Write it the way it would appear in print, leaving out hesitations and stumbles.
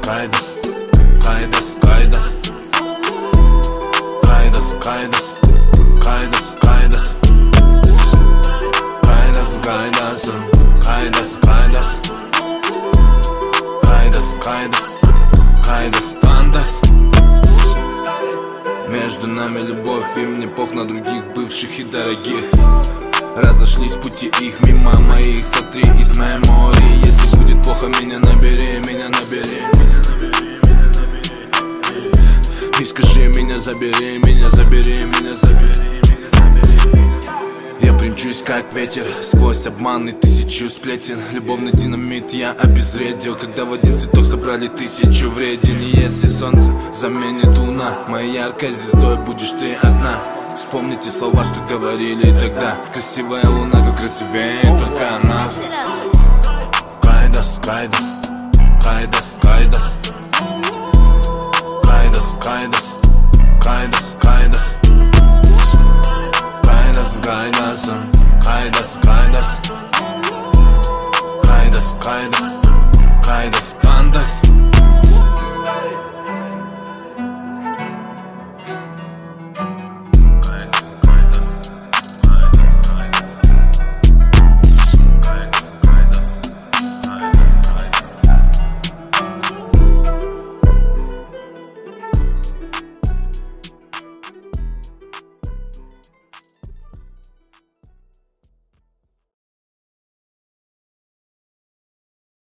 Kaydas, kaydas, kaydas. Kaydas, kaydas, kaydas, kaydas. Kaydas, kaydasın, kaydas, kaydas. Kaydas, kaydas, кайдас, кандас. Между нами любовь, и мне пох на других бывших и дорогих. Разошлись пути их мимо моих, сотри из мемории. Если будет плохо, меня набери, меня набери, меня набери, меня набери. И скажи, меня забери, меня забери, меня забери, меня забери. Я примчусь как ветер сквозь обман и тысячу сплетен. Любовный динамит я обезвредил, когда в один цветок собрали тысячу вреден. И если солнце заменит луна, моей яркой звездой будешь ты одна. Вспомните слова, что говорили тогда. Красивая луна, как красивее только она. Кайдас, кайдас, кайдас, кайдас. Кайдас, кайдас, кайдас, кайдас. Kaydas, kaydasın, kaydas, kaydas.